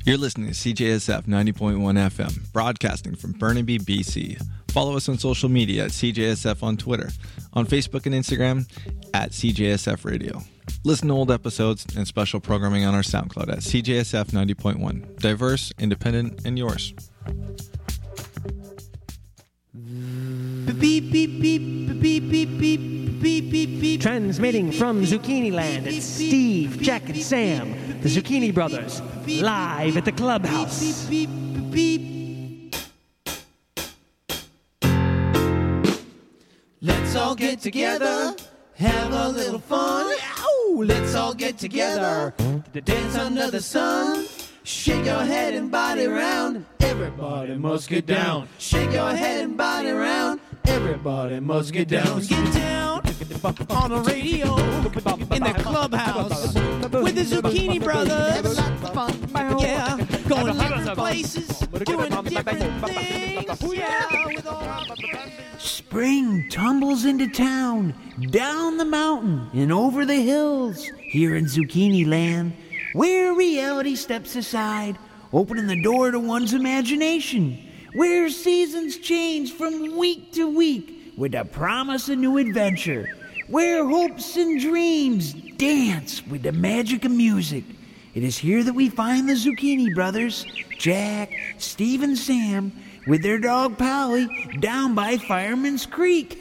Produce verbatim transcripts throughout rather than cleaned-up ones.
You're listening to C J S F ninety point one F M, broadcasting from Burnaby, B C. Follow us on social media at C J S F on Twitter, on Facebook and Instagram at C J S F Radio. Listen to old episodes and special programming on our SoundCloud at C J S F ninety point one. Diverse, independent, and yours. Beep, beep, beep, beep, beep, beep, beep, beep, beep, beep. Transmitting from Zucchini Land, it's Steve, Jack, and Sam, the Zucchini Brothers, live at the clubhouse. Beep, beep, beep, beep. Let's all get together, have a little fun. Ow! Let's all get together, to dance under the sun. Shake your head and body round. Everybody must get down. Shake your head and body round. Everybody must get down. Get down on the radio in the clubhouse with the Zucchini Brothers. Yeah, going different places, doing different things. Yeah, with all Spring tumbles into town, down the mountain and over the hills here in Zucchini Land, where reality steps aside, opening the door to one's imagination, where seasons change from week to week with the promise of new adventure, where hopes and dreams dance with the magic of music. It is here that we find the Zucchini Brothers, Jack, Steve, and Sam, with their dog Polly, down by Fireman's Creek.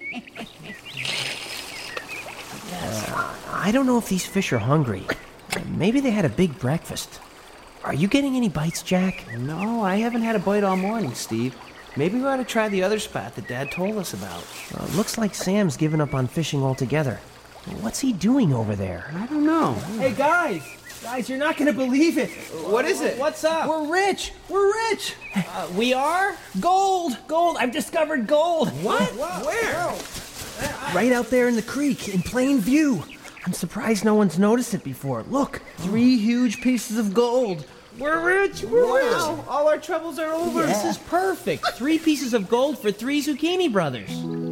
Uh, I don't know if these fish are hungry. Maybe they had a big breakfast. Are you getting any bites, Jack? No, I haven't had a bite all morning, Steve. Maybe we ought to try the other spot that Dad told us about. Uh, looks like Sam's given up on fishing altogether. What's he doing over there? I don't know. Hey, guys! Guys, you're not going to believe it. What is it? What's up? We're rich. We're rich. Uh, we are? Gold. Gold. I've discovered gold. What? Where? Right out there in the creek, in plain view. I'm surprised no one's noticed it before. Look, Three huge pieces of gold. We're rich. We're Wow, rich. all our troubles are over. Yeah. This is perfect. Three pieces of gold for three Zucchini Brothers.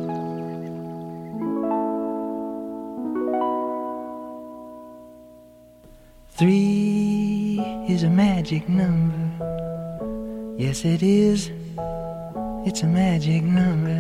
Three is a magic number. Yes, it is. It's a magic number.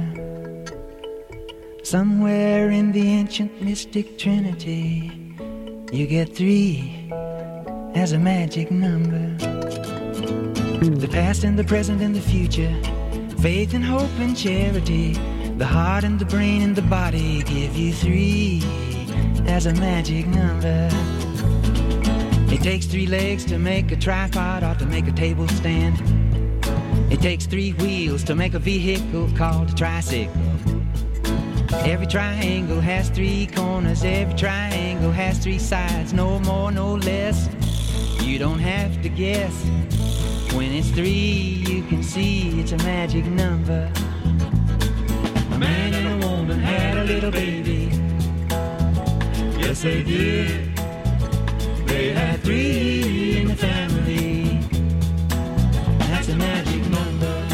Somewhere in the ancient mystic trinity, you get three as a magic number. The past and the present and the future, faith and hope and charity, the heart and the brain and the body give you three as a magic number. It takes three legs to make a tripod or to make a table stand. It takes three wheels to make a vehicle called a tricycle. Every triangle has three corners, every triangle has three sides, no more, no less. You don't have to guess. When it's three, you can see it's a magic number. A man and a woman had a little baby. Yes, they did. They had three in the family. That's a magic number.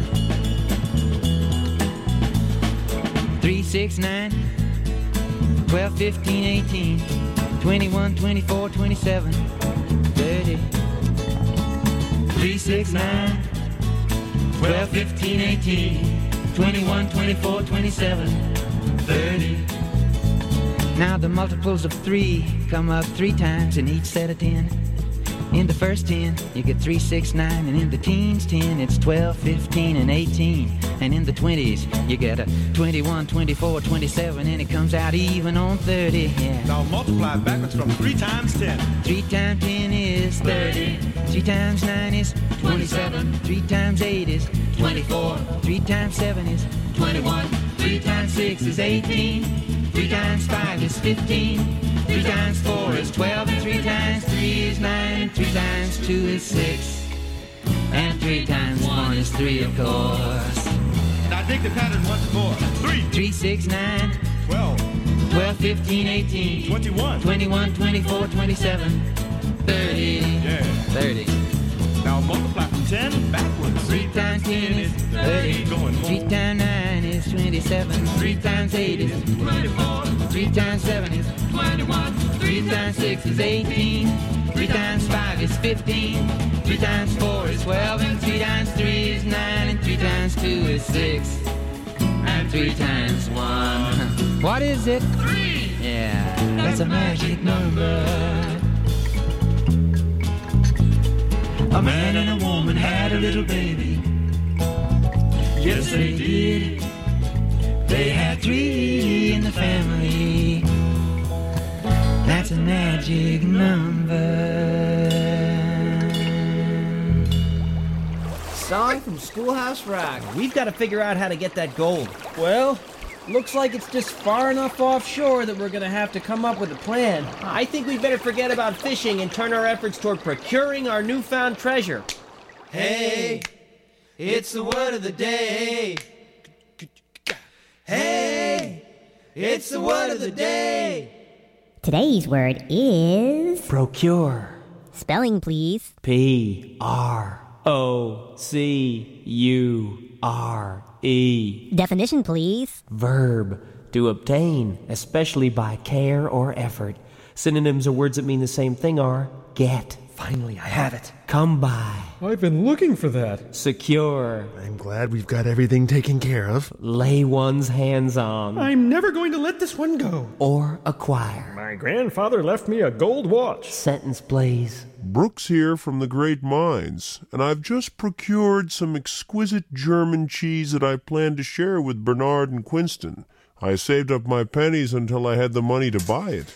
Three, six, nine, twelve, fifteen, eighteen, twenty-one, twenty-four, twenty-seven, thirty. Three, six, nine, twelve, fifteen, eighteen, twenty-one, twenty-four, twenty-seven, thirty. Now the multiples of three come up three times in each set of ten. In the first ten, you get three, six, nine, and in the teens ten, it's twelve, fifteen, and eighteen. And in the twenties, you get a twenty-one, twenty-four, twenty-seven, and it comes out even on thirty, yeah. Now multiply backwards from three times ten. Three times ten is thirty. Three times nine is twenty-seven. Three times eight is twenty-four. Three times seven is twenty-one. Three times six is eighteen. Three times five is fifteen. Three times four is twelve. And three times three is nine. And three times two is six. And three times one is three, of course. Now dig the pattern once more. Three. Three, six, nine. Twelve. Twelve, fifteen, eighteen. Twenty-one. Twenty-one, twenty-four, twenty-seven. Thirty. Yeah. Thirty. Now multiply from ten backwards. Three times ten is thirty. Going more. Three times nine is twenty-seven. Three times eight is twenty-four. Three times seven is twenty-one. Three times six is eighteen. Three times five is fifteen. Three times four is twelve. And three times three is nine. And three times two is six. And three times one. What is it? Three! Yeah, that's a magic number. A man and a woman had a little baby. Yes, they did. They had three in the family. That's a magic number. Song from Schoolhouse Rock. We've got to figure out how to get that gold. Well, looks like it's just far enough offshore that we're going to have to come up with a plan. I think we'd better forget about fishing and turn our efforts toward procuring our newfound treasure. Hey, it's the word of the day. Hey, it's the word of the day. Today's word is... Procure. Spelling, please. P R O C U R E. Definition, please. Verb. To obtain, especially by care or effort. Synonyms or words that mean the same thing are get. Finally, I have it. Come by. I've been looking for that. Secure. I'm glad we've got everything taken care of. Lay one's hands on. I'm never going to let this one go. Or acquire. My grandfather left me a gold watch. Sentence, please. Brooks here from the Great Minds, and I've just procured some exquisite German cheese that I plan to share with Bernard and Quinston. I saved up my pennies until I had the money to buy it.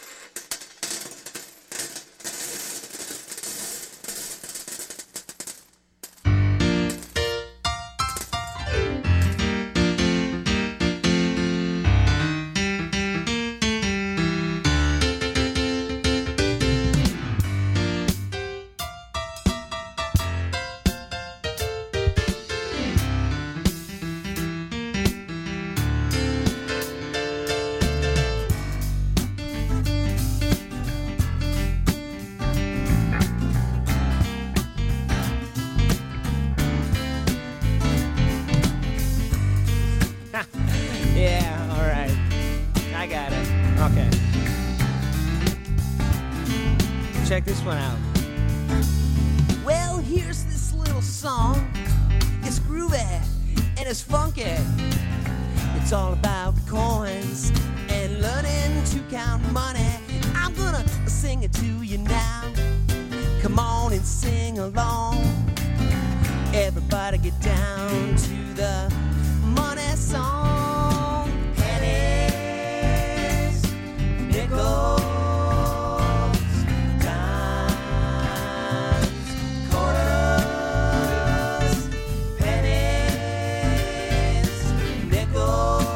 Yeah, all right. I got it. Okay. Check this one out. Well, here's this little song. It's groovy and it's funky. It's all about coins and learning to count money. I'm gonna sing it to you now. Come on and sing along. Everybody get down to the money song. Pennies, nickels, dimes, quarters. Pennies, nickels,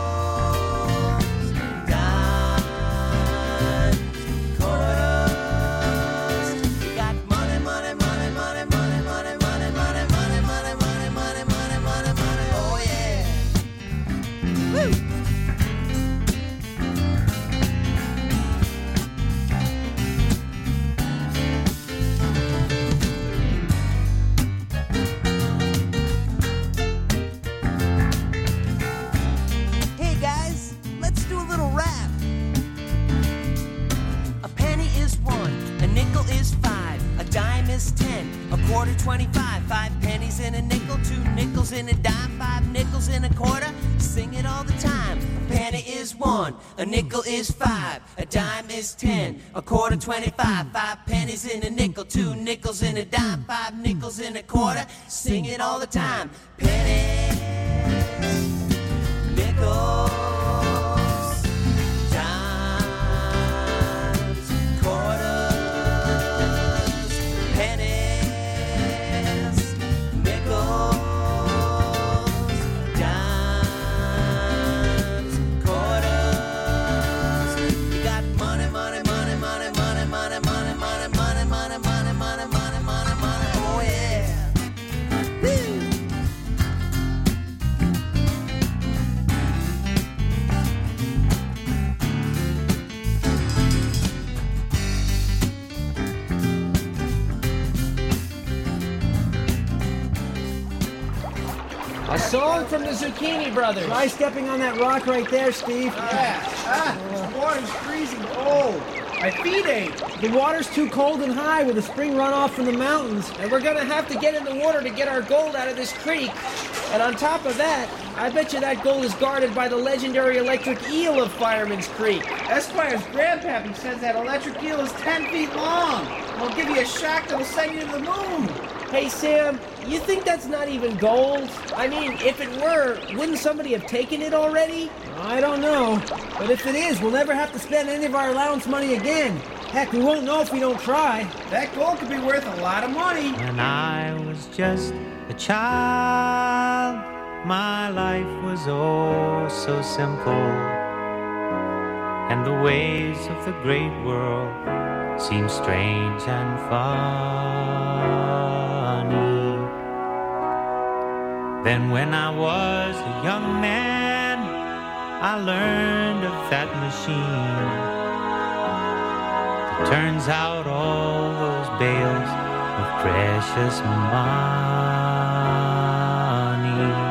dimes, quarters. You got money, money, money, money, money, money, money, money, money, money, money, money, money, money, money. Oh yeah. Woo! Hey guys, let's do a little rap. A penny is one, a nickel is five, a dime is ten, a quarter twenty-five, five pennies in a nickel, two nickels in a dime, five nickels in a quarter. Sing it all the time. A penny is one, a nickel is five, a dime is ten, a quarter twenty-five, five pennies in a nickel, two nickels in a dime, five nickels in a quarter. Sing it all the time. Pennies, nickels, dimes, quarters, pennies, nickels, dimes, quarters. You got money, money, money, money, money, money, money, money, money, money, money, money, money, money, money. Oh yeah. Woo! A song from the Zucchini Brothers. Try stepping on that rock right there, Steve. Ah, the water's freezing cold. My feet ache. The water's too cold and high with the spring runoff from the mountains, and we're gonna have to get in the water to get our gold out of this creek. And on top of that, I bet you that gold is guarded by the legendary electric eel of Fireman's Creek. Esquire's grandpappy says that electric eel is ten feet long. It'll give you a shock that'll send you to the moon. Hey, Sam, you think that's not even gold? I mean, if it were, wouldn't somebody have taken it already? I don't know. But if it is, we'll never have to spend any of our allowance money again. Heck, we won't know if we don't try. That gold could be worth a lot of money. When I was just a child, my life was oh so simple, and the ways of the great world seemed strange and funny. Then when I was a young man, I learned of that machine. It turns out all those bales of precious money.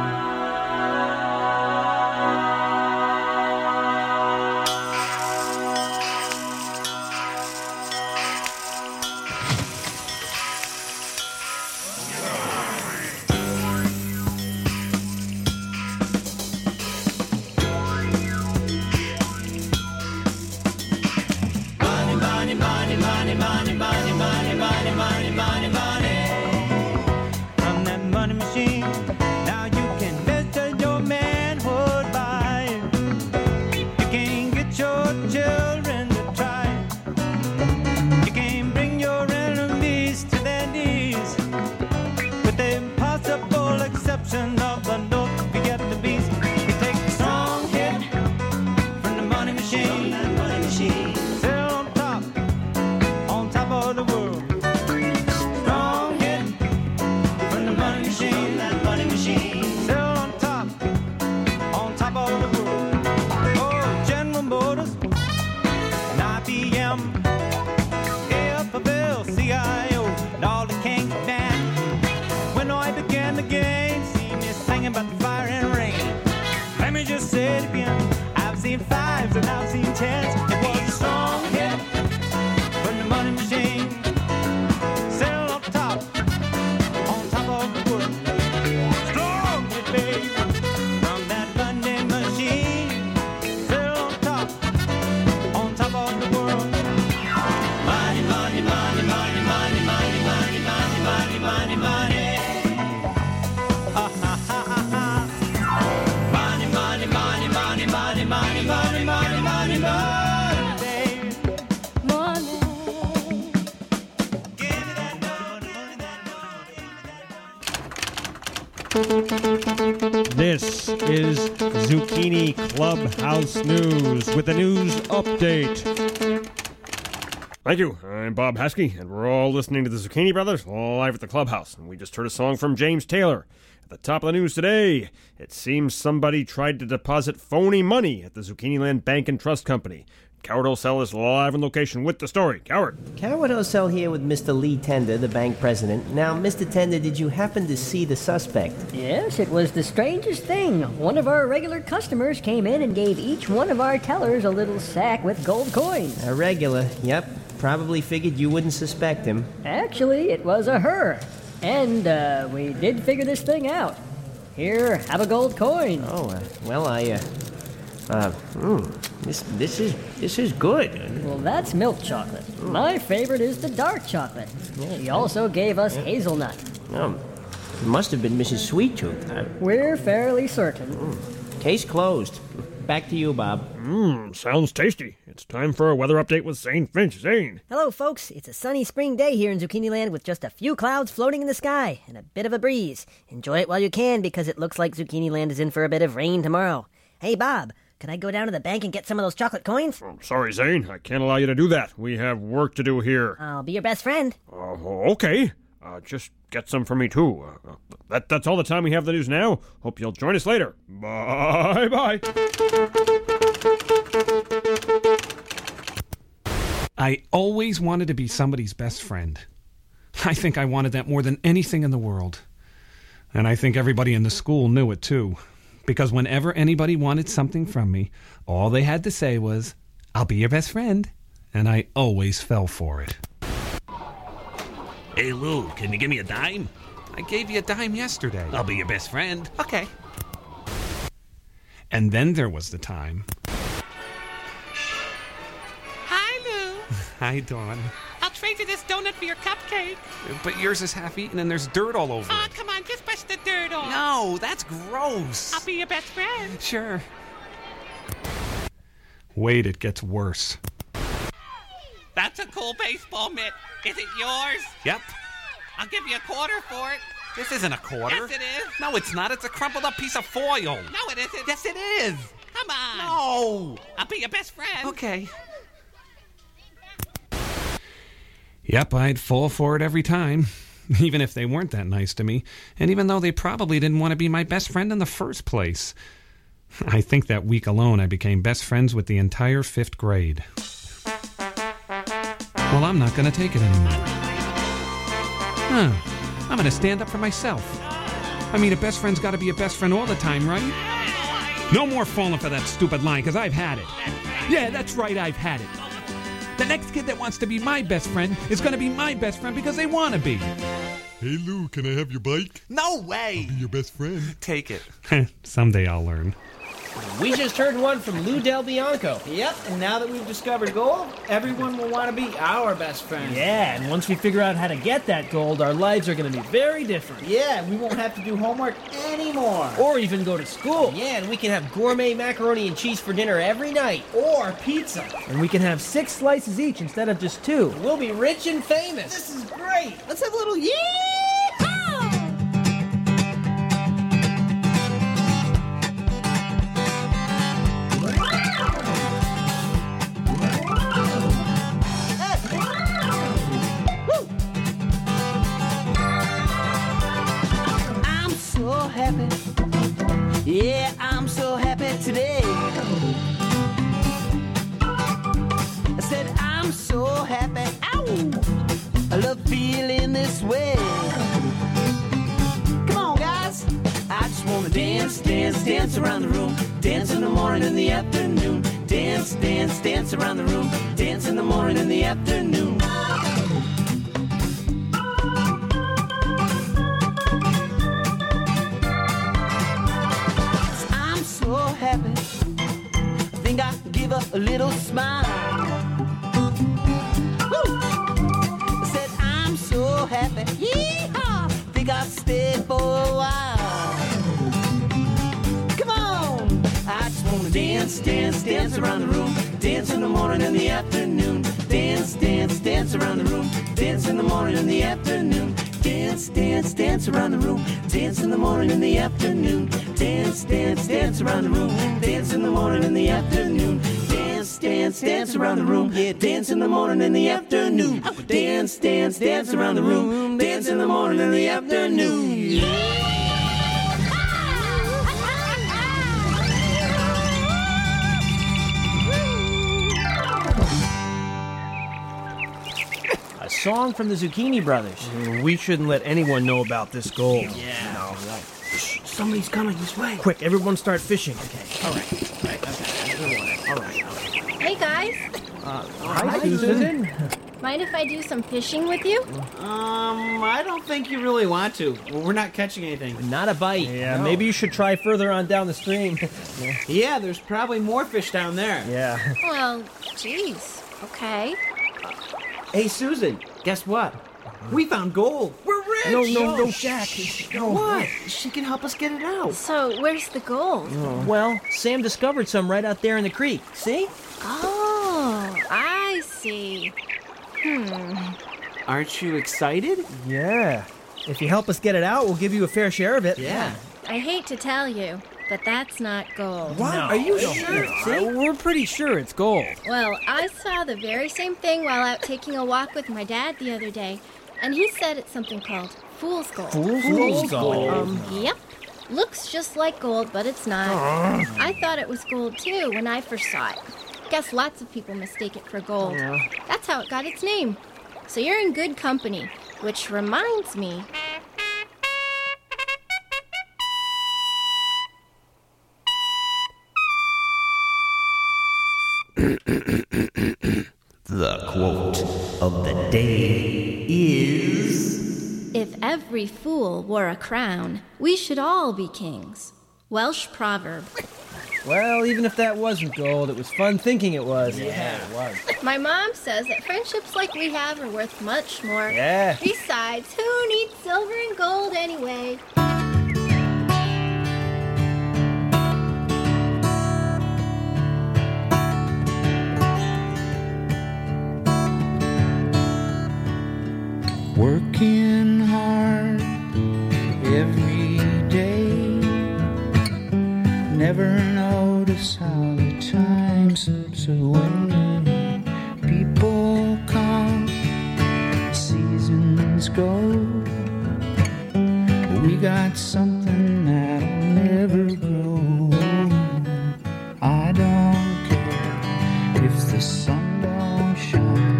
This is Zucchini Clubhouse News with a news update. Thank you. I'm Bob Haskey, and we're all listening to the Zucchini Brothers live at the Clubhouse. And we just heard a song from James Taylor. At the top of the news today, it seems somebody tried to deposit phony money at the Zucchini Land Bank and Trust Company. Coward O'Sell is live on location with the story. Coward. Coward O'Sell here with Mister Lee Tender, the bank president. Now, Mister Tender, did you happen to see the suspect? Yes, it was the strangest thing. One of our regular customers came in and gave each one of our tellers a little sack with gold coins. A regular, yep. Probably figured you wouldn't suspect him. Actually, it was a her. And uh, we did figure this thing out. Here, have a gold coin. Oh, uh, well, I, uh... Uh, mm, this this is this is good. Well, that's milk chocolate. Mm. My favorite is the dark chocolate. Yeah. She also gave us yeah. hazelnut. Um, it must have been Missus Sweettooth. Uh, We're fairly certain. Mm. Case closed. Back to you, Bob. Mmm, sounds tasty. It's time for a weather update with Zane Finch. Zane. Hello, folks. It's a sunny spring day here in Zucchini Land with just a few clouds floating in the sky and a bit of a breeze. Enjoy it while you can because it looks like Zucchini Land is in for a bit of rain tomorrow. Hey, Bob. Can I go down to the bank and get some of those chocolate coins? Oh, sorry, Zane. I can't allow you to do that. We have work to do here. I'll be your best friend. Uh, okay. Uh, just get some for me, too. Uh, that, that's all the time we have for the news now. Hope you'll join us later. Bye-bye. I always wanted to be somebody's best friend. I think I wanted that more than anything in the world. And I think everybody in the school knew it, too. Because whenever anybody wanted something from me, all they had to say was, I'll be your best friend. and I always fell for it. Hey, Lou, can you give me a dime? I gave you a dime yesterday. I'll be your best friend. Okay. And then there was the time. Hi, Lou. Hi, Dawn. I'll trade you this donut for your cupcake. But yours is half eaten and there's dirt all over Oh, it. come on, just brush the dirt off. No, that's gross. I'll be your best friend. Sure. Wait, it gets worse. That's a cool baseball mitt. Is it yours? Yep. I'll give you a quarter for it. This isn't a quarter. Yes, it is. No, it's not. It's a crumpled up piece of foil. No, it isn't. Yes, it is. Come on. No. I'll be your best friend. Okay. Yep, I'd fall for it every time, even if they weren't that nice to me, and even though they probably didn't want to be my best friend in the first place. I think that week alone I became best friends with the entire fifth grade. Well, I'm not going to take it anymore. Huh. I'm going to stand up for myself. I mean, a best friend's got to be a best friend all the time, right? No more falling for that stupid line, because I've had it. Yeah, that's right, I've had it. The next kid that wants to be my best friend is going to be my best friend because they want to be. Hey, Lou, can I have your bike? No way! I'll be your best friend. Take it. Someday I'll learn. We just heard one from Lou Del Bianco. Yep, and now that we've discovered gold, everyone will want to be our best friend. Yeah, and once we figure out how to get that gold, our lives are going to be very different. Yeah, we won't have to do homework anymore. Or even go to school. Yeah, and we can have gourmet macaroni and cheese for dinner every night. Or pizza. And we can have six slices each instead of just two. We'll be rich and famous. This is great. Let's have a little yeah! Yeah, I'm so happy today. I said I'm so happy. Ow! I love feeling this way. Come on, guys. I just wanna dance, dance, dance around the room. Dance in the morning and the afternoon. Dance, dance, dance around the room. Dance in the morning and the afternoon. Happy. I think I can give her a little smile. Woo! I said I'm so happy. Yeehaw! Think I'll stay for a while. Come on! I just wanna dance, dance, dance around the room. Dance in the morning and the afternoon. Dance, dance, dance around the room. Dance in the morning and the afternoon. Dance, dance, dance around the room. Dance in the morning and the afternoon. Dance, dance, dance around the room. Dance in the morning and the afternoon. Dance, dance, dance around the room. Yeah, dance in the morning and the afternoon. Dance, dance, dance around the room. Dance in the morning and the afternoon. A song from the Zucchini Brothers. We shouldn't let anyone know about this gold. Yeah. No, right. Shh, somebody's coming this way. Quick, everyone start fishing. Okay. All right. All right. Okay. All right. All right. Hey, guys. Uh, hi, hi, Susan. Mind if I do some fishing with you? Um, I don't think you really want to. Well, we're not catching anything. Not a bite. Yeah, No. maybe you should try further on down the stream. yeah. yeah, there's probably more fish down there. Yeah. Well, geez. Okay. Hey, Susan, guess what? We found gold. We're rich. No, no, no, Oh, Jack. shh. No, what? no. She can help us get it out. So, where's the gold? Well, Sam discovered some right out there in the creek. See? Oh, I see. Hmm. Aren't you excited? Yeah. If you help us get it out, we'll give you a fair share of it. Yeah. I hate to tell you, but that's not gold. What? No. Are you No. sure? See? We're pretty sure it's gold. Well, I saw the very same thing while out taking a walk with my dad the other day, and he said it's something called fool's gold. Fool's, Fool's gold? gold. Um, Yep. Looks just like gold, but it's not. I thought it was gold too when I first saw it. Guess lots of people mistake it for gold. Yeah. That's how it got its name. So you're in good company, which reminds me. The quote of the day is... If every fool wore a crown, we should all be kings. Welsh proverb. Well, even if that wasn't gold, it was fun thinking it was. Yeah. it was. My mom says that friendships like we have are worth much more. Yeah. Besides, who needs silver and gold anyway? Working hard every day. Never notice how the time slips away. People come, seasons go. We got something that'll never grow. I don't care if the sun don't shine.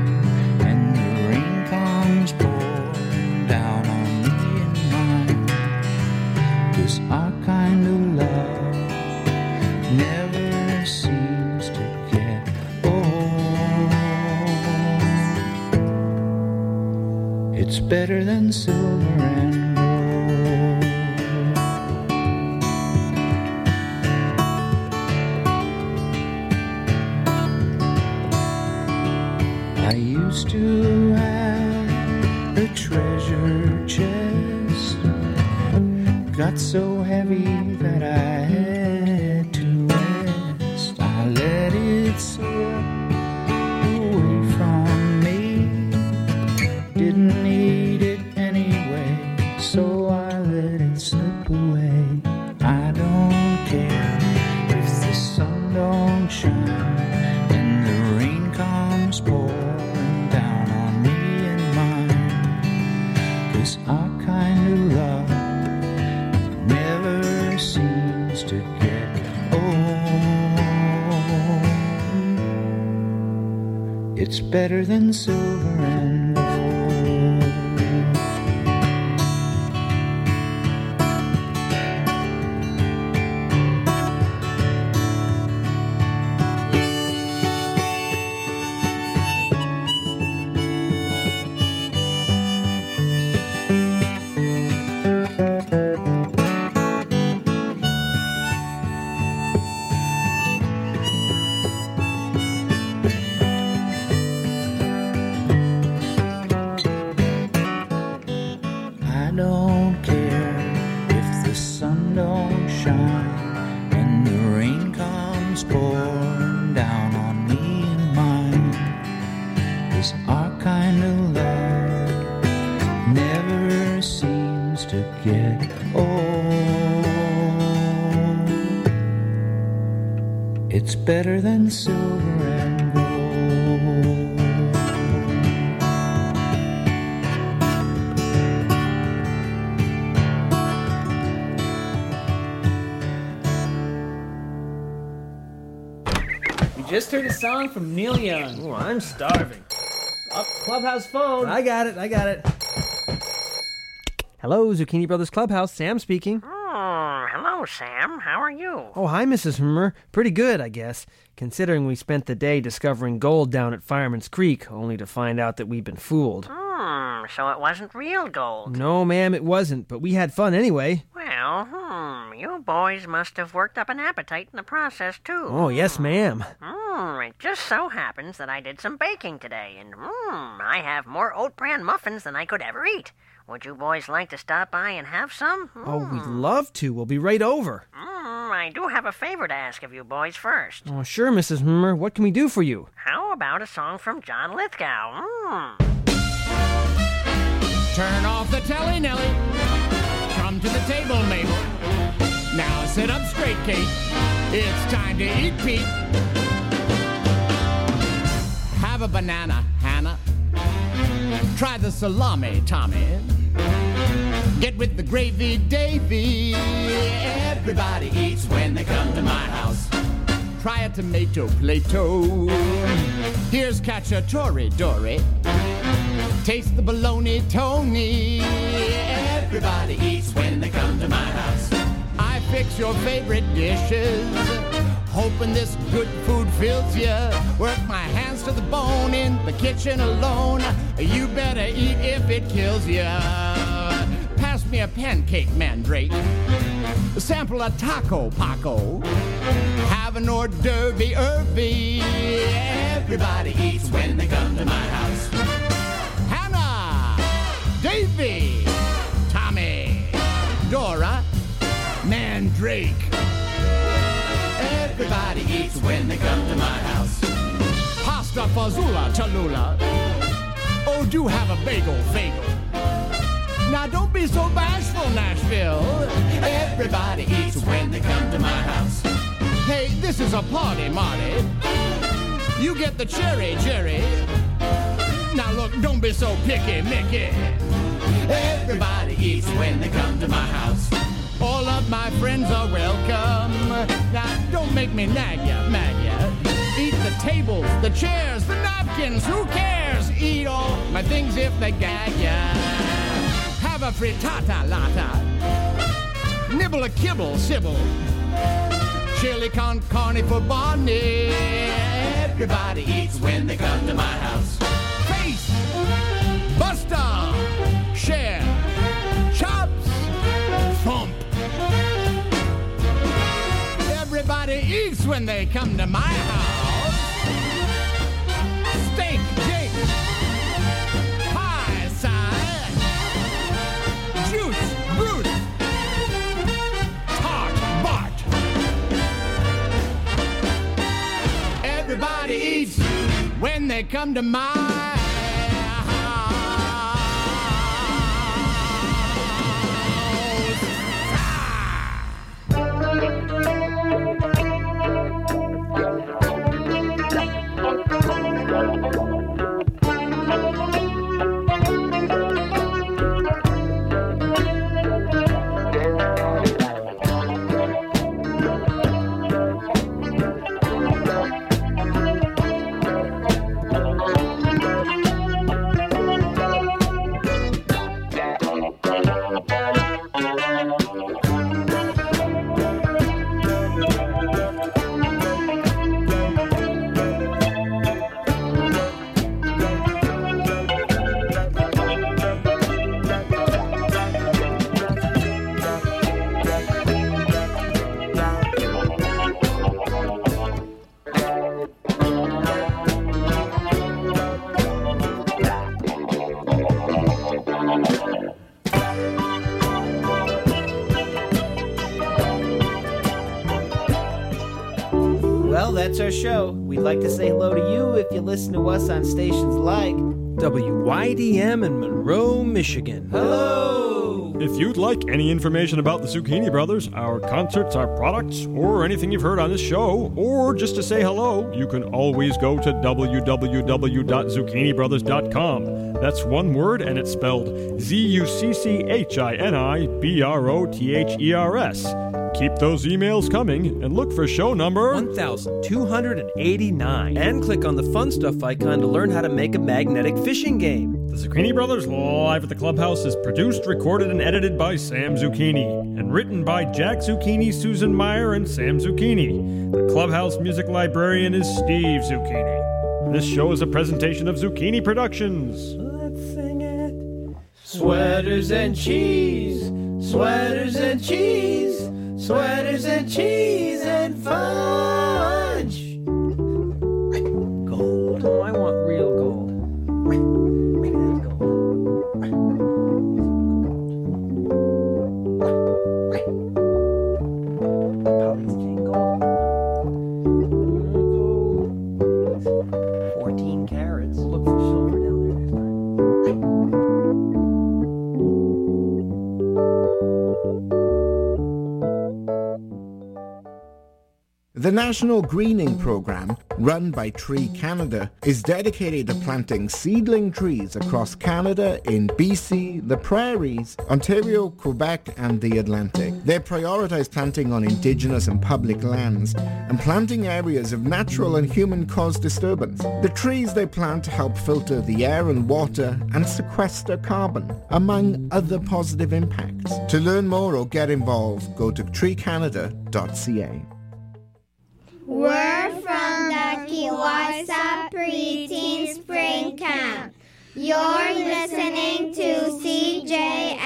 Our kind of love never seems to get old. It's better than silver and gold. I used to have a treasure chest. Got so heavy that I had to rest. I let it slip away from me. Didn't need it anyway, so I let it slip away. I don't care if the sun don't shine and the rain comes pouring down on me and mine. 'Cause our kind of love never seems to get old. It's better than silver and gold. It's better than silver and gold. We just heard a song from Neil Young. Oh, I'm starving. Up Clubhouse phone. I got it, I got it. Hello, Zucchini Brothers Clubhouse. Sam speaking. Oh, hello, Sam. How are you? Oh, hi, Missus Hummer. Pretty good, I guess, considering we spent the day discovering gold down at Fireman's Creek, only to find out that we'd been fooled. Hmm, so it wasn't real gold. No, ma'am, it wasn't, but we had fun anyway. Well, hmm, you boys must have worked up an appetite in the process, too. Oh, yes, ma'am. Hmm, it just so happens that I did some baking today, and hmm, I have more oat bran muffins than I could ever eat. Would you boys like to stop by and have some? Mm. Oh, we'd love to. We'll be right over. Mm, I do have a favor to ask of you boys first. Oh, sure, Missus Hummer. What can we do for you? How about a song from John Lithgow? Mm. Turn off the telly, Nelly. Come to the table, Mabel. Now sit up straight, Kate. It's time to eat, Pete. Have a banana, Hannah. Try the salami, Tommy. Get with the gravy, Davy. Everybody eats when they come to my house. Try a tomato, Plato. Here's cacciatore, Dory. Taste the bologna, Tony. Everybody eats when they come to my house. I fix your favorite dishes, hoping this good food fills you. Work my hands to the bone in the kitchen alone. You better eat if it kills ya. Pass me a pancake, Mandrake. Sample a taco, Paco. Have an hors d'oeuvre, Irby. Everybody eats when they come to my house. Hannah, Davy, Tommy, Dora, Mandrake. Everybody eats when they come to my house. Pasta fazoula, Tallulah. Oh, do have a bagel, bagel. Now don't be so bashful, Nashville. Everybody eats when they come to my house. Hey, this is a party, Marty. You get the cherry, Jerry. Now look, don't be so picky, Mickey. Everybody eats when they come to my house. All of my friends are welcome. Now don't make me nag ya, mag ya. Eat the tables, the chairs, the napkins, who cares? Eat all my things if they gag ya. Have a frittata lata. Nibble a kibble, Sybil. Chili con carne for Bonnie. Everybody eats when they come to my house. Face, Buster, Share, Chops, Thump. Everybody eats when they come to my house. Steak, Jake, pie, side, juice, Bruce, tart, Bart. Everybody eats when they come to my house. Well, that's our show. We'd like to say hello to you if you listen to us on stations like W Y D M in Monroe, Michigan. Hello! If you'd like any information about the Zucchini Brothers, our concerts, our products, or anything you've heard on this show, or just to say hello, you can always go to w w w dot zucchini brothers dot com. That's one word, and it's spelled Z U C C H I N I B R O T H E R S. Keep those emails coming and look for show number one thousand two hundred eighty-nine. And click on the fun stuff icon to learn how to make a magnetic fishing game. The Zucchini Brothers Live at the Clubhouse is produced, recorded, and edited by Sam Zucchini, and written by Jack Zucchini, Susan Meyer, and Sam Zucchini. The Clubhouse music librarian is Steve Zucchini. This show is a presentation of Zucchini Productions. Let's sing it. Sweaters and cheese, sweaters and cheese, sweaters and cheese and fudge. Gold. Oh, I want real gold. fourteen carats. Look for silver down there next time. The National Greening Program, run by Tree Canada, is dedicated to planting seedling trees across Canada in B C, the Prairies, Ontario, Quebec, and the Atlantic. They prioritize planting on Indigenous and public lands and planting areas of natural and human-caused disturbance. The trees they plant help filter the air and water and sequester carbon, among other positive impacts. To learn more or get involved, go to tree canada dot c a. We're from the Kiwasa Preteen Spring Camp. You're listening to C J